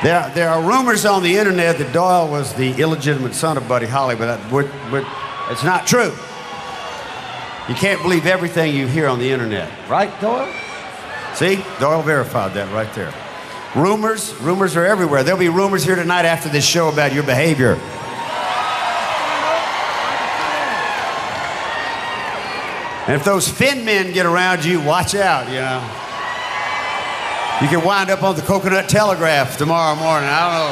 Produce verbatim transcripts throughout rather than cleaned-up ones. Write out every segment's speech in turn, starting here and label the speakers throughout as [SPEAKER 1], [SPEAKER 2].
[SPEAKER 1] There, there are rumors on the internet that Doyle was the illegitimate son of Buddy Holly, but, that, but, but it's not true. You can't believe everything you hear on the internet. Right, Doyle? See? Doyle verified that right there. Rumors, rumors are everywhere. There'll be rumors here tonight after this show about your behavior. And if those Finn men get around you, watch out, you know. You can wind up on the Coconut Telegraph tomorrow morning.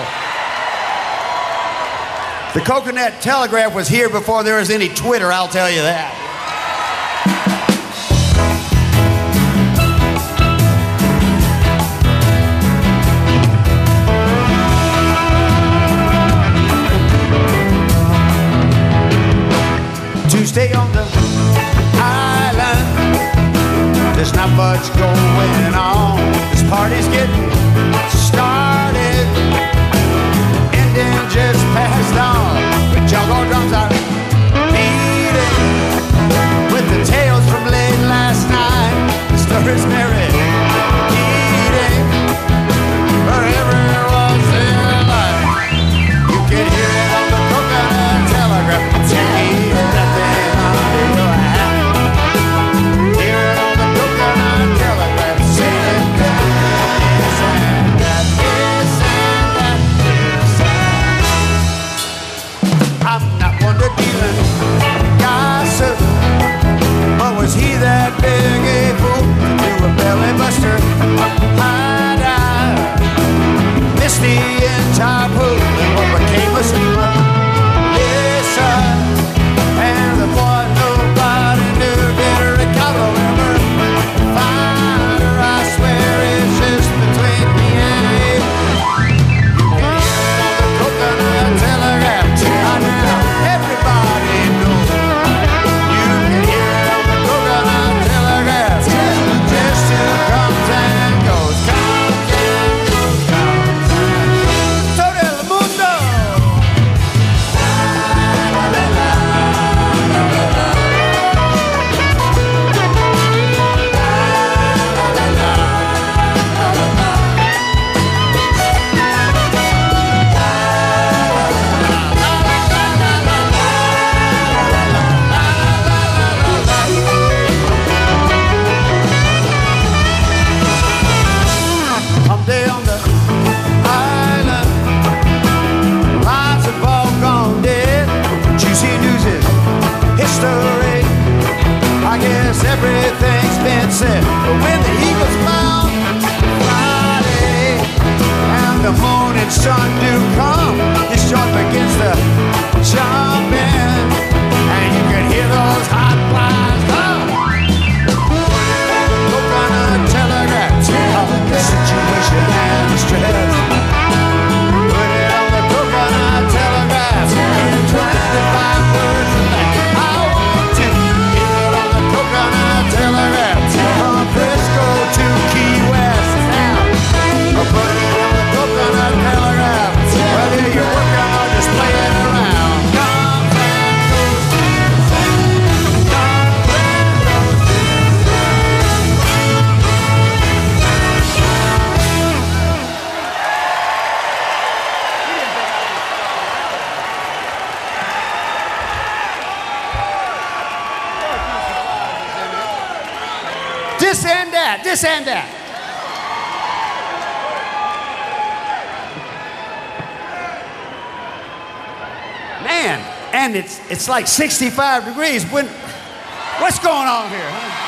[SPEAKER 1] I don't know. The Coconut Telegraph was here before there was any Twitter, I'll tell you that. Tuesday on the island, there's not much going on. This party's getting started, ending just past dawn. The jungle drums are beating with the tales from late last night. The story's merry, eating for everyone's in life. You can hear it on the Coconut Telegraph. Take nothing under your hat. Hear it on the Coconut Telegraph. Sing this and that, this and that, this and that. I'm not one to deal in gossip, but was he that big a fool to do a belly buster? I died, missed the entire pool, and what became a steamer? Listen. And the boy nobody knew did Ricardo ever find her. I swear it's just between me and you. You can hear it on the Coconut Telegraph. Right now, everybody knows. You can hear it on the Coconut Telegraph. Just who comes and goes, comes and goes, comes and goes. Todo el mundo. Someday on the island, lives have all gone dead. Juicy news is history. I guess everything's been said. But when the eagles found Friday and the moon and sun do come, this joint begins to jump in, and you can hear those hot flies hum. Coconut Telegraph, tell the situation and the stress. Put it on the Coconut Telegraph in twenty-five words or less. I want to hear it on the Coconut Telegraph from Frisco to Key West now. Put it on the Coconut Telegraph, whether you're working or just playing around. Comes and goes, comes and goes. This and that, this and that. Man, and it's it's like sixty-five degrees. When, what's going on here?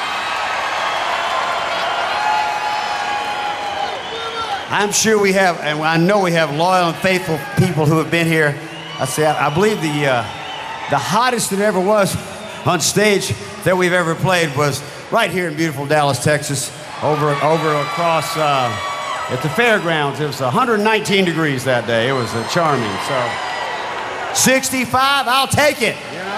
[SPEAKER 1] Huh? I'm sure we have, and I know we have loyal and faithful people who have been here. I say, I, I believe the uh, the hottest that ever was on stage that we've ever played was right here in beautiful Dallas, Texas, over over across uh, at the fairgrounds. It was one hundred nineteen degrees that day. It was uh, charming. So sixty-five, I'll take it. You know?